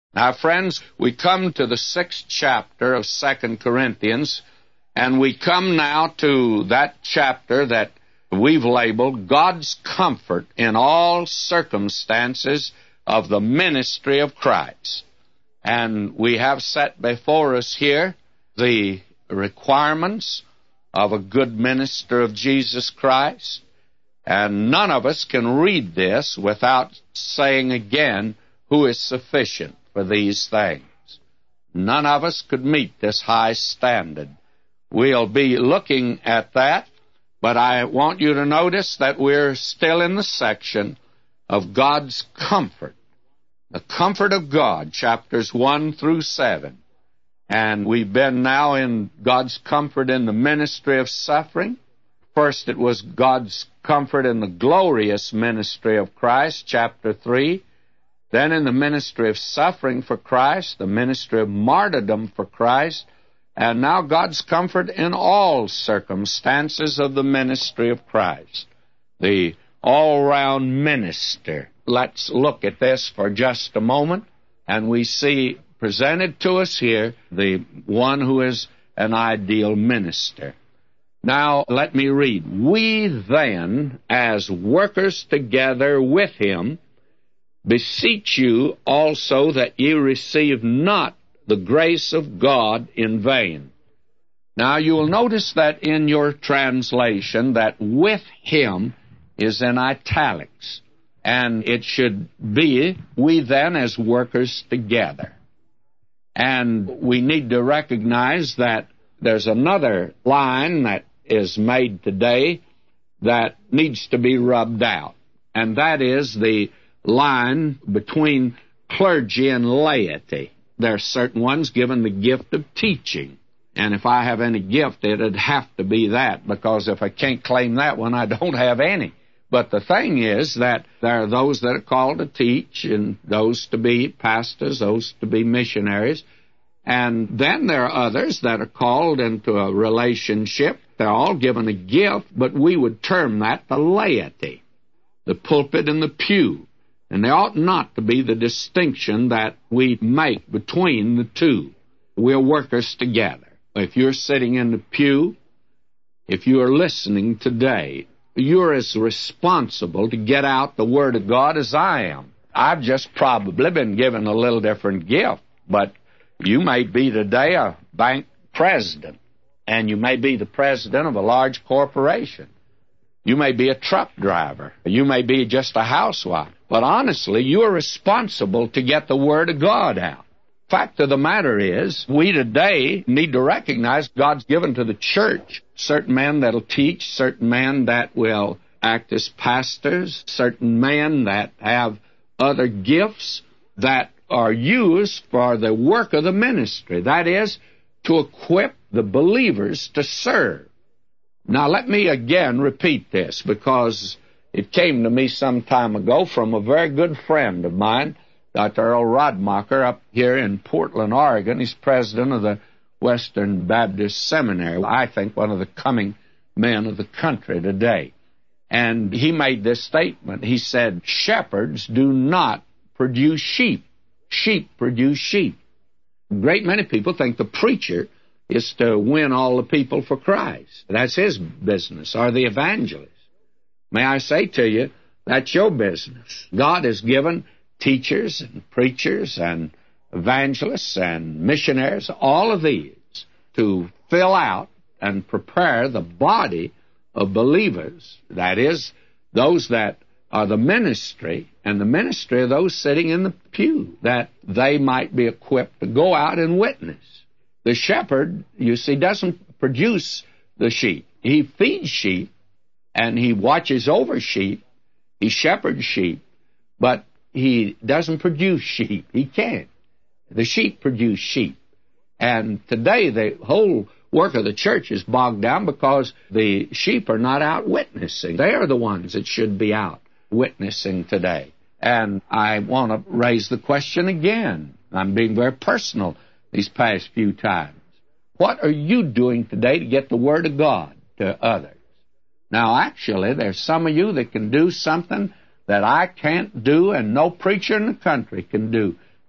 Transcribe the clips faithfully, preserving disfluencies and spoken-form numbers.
Now, friends, we come to the sixth chapter of Second Corinthians, and we come now to that chapter that we've labeled God's Comfort in All Circumstances of the Ministry of Christ. And we have set before us here the requirements of a good minister of Jesus Christ. And none of us can read this without saying again, who is sufficient for these things. None of us could meet this high standard. We'll be looking at that, but I want you to notice that we're still in the section of God's comfort. The comfort of God, chapters one through seven. And we've been now in God's comfort in the ministry of suffering. First, it was God's comfort in the glorious ministry of Christ, chapter three. Then in the ministry of suffering for Christ, the ministry of martyrdom for Christ, and now God's comfort in all circumstances of the ministry of Christ, the all-round minister. Let's look at this for just a moment, and we see presented to us here the one who is an ideal minister. Now, let me read. We then, as workers together with him, beseech you also that ye receive not the grace of God in vain. Now, you will notice that in your translation that with him is in italics, and it should be, we then as workers together. And we need to recognize that there's another line that is made today that needs to be rubbed out, and that is the line between clergy and laity. There are certain ones given the gift of teaching, and if I have any gift, it'd have to be that, because if I can't claim that one, I don't have any. But the thing is that there are those that are called to teach, and those to be pastors, those to be missionaries, and then there are others that are called into a relationship. They're all given a gift, but we would term that the laity, the pulpit and the pew. And there ought not to be the distinction that we make between the two. We're workers together. If you're sitting in the pew, if you are listening today, you're as responsible to get out the Word of God as I am. I've just probably been given a little different gift, but you may be today a bank president, and you may be the president of a large corporation. You may be a truck driver. You may be just a housewife. But honestly, you are responsible to get the Word of God out. Fact of the matter is, we today need to recognize God's given to the church certain men that'll teach, certain men that will act as pastors, certain men that have other gifts that are used for the work of the ministry. That is, to equip the believers to serve. Now, let me again repeat this, because it came to me some time ago from a very good friend of mine, Doctor Earl Rodmacher, up here in Portland, Oregon. He's president of the Western Baptist Seminary, I think one of the coming men of the country today. And he made this statement. He said, shepherds do not produce sheep. Sheep produce sheep. A great many people think the preacher is to win all the people for Christ. That's his business, or the evangelist. May I say to you, that's your business. God has given teachers and preachers and evangelists and missionaries, all of these, to fill out and prepare the body of believers. That is, those that are the ministry, and the ministry of those sitting in the pew, that they might be equipped to go out and witness. The shepherd, you see, doesn't produce the sheep. He feeds sheep, and he watches over sheep. He shepherds sheep, but he doesn't produce sheep. He can't. The sheep produce sheep. And today the whole work of the church is bogged down because the sheep are not out witnessing. They are the ones that should be out witnessing today. And I want to raise the question again. I'm being very personal these past few times. What are you doing today to get the Word of God to others? Now, actually, there's some of you that can do something that I can't do and no preacher in the country can do.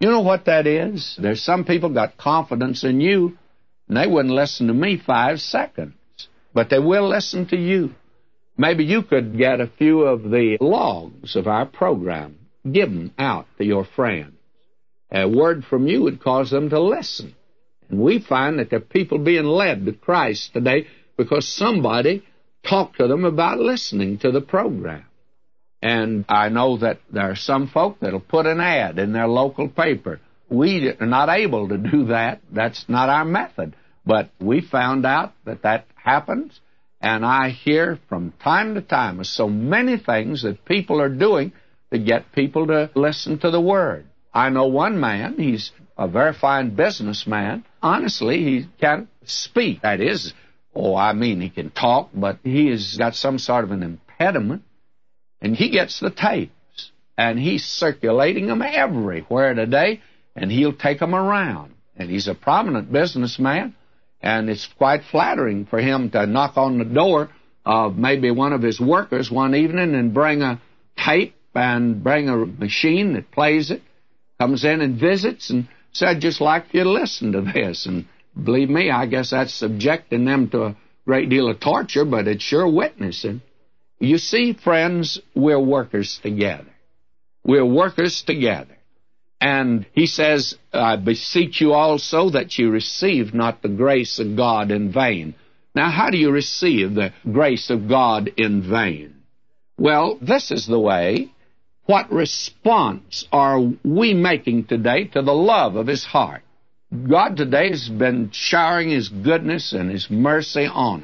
You know what that is? There's some people got confidence in you, and they wouldn't listen to me five seconds, but they will listen to you. Maybe you could get a few of the logs of our program, give them out to your friends. A word from you would cause them to listen. And we find that there are people being led to Christ today because somebody talked to them about listening to the program. And I know that there are some folk that will put an ad in their local paper. We are not able to do that. That's not our method. But we found out that that happens, and I hear from time to time of so many things that people are doing to get people to listen to the Word. I know one man, he's a very fine businessman. Honestly, he can't speak. That is, oh, I mean, he can talk, but he has got some sort of an impediment. And he gets the tapes, and he's circulating them everywhere today, and he'll take them around. And he's a prominent businessman, and it's quite flattering for him to knock on the door of maybe one of his workers one evening and bring a tape and bring a machine that plays it, comes in and visits and said, "I'd just like you to listen to this." And believe me, I guess that's subjecting them to a great deal of torture, but it's sure witnessing. You see, friends, we're workers together. We're workers together. And he says, "I beseech you also that you receive not the grace of God in vain." Now, how do you receive the grace of God in vain? Well, this is the way. What response are we making today to the love of His heart? God today has been showering His goodness and His mercy on us.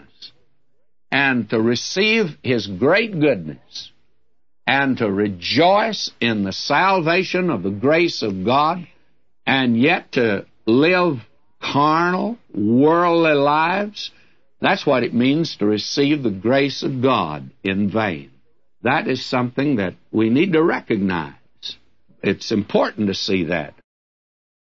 And to receive His great goodness and to rejoice in the salvation of the grace of God, and yet to live carnal, worldly lives, that's what it means to receive the grace of God in vain. That is something that we need to recognize. It's important to see that.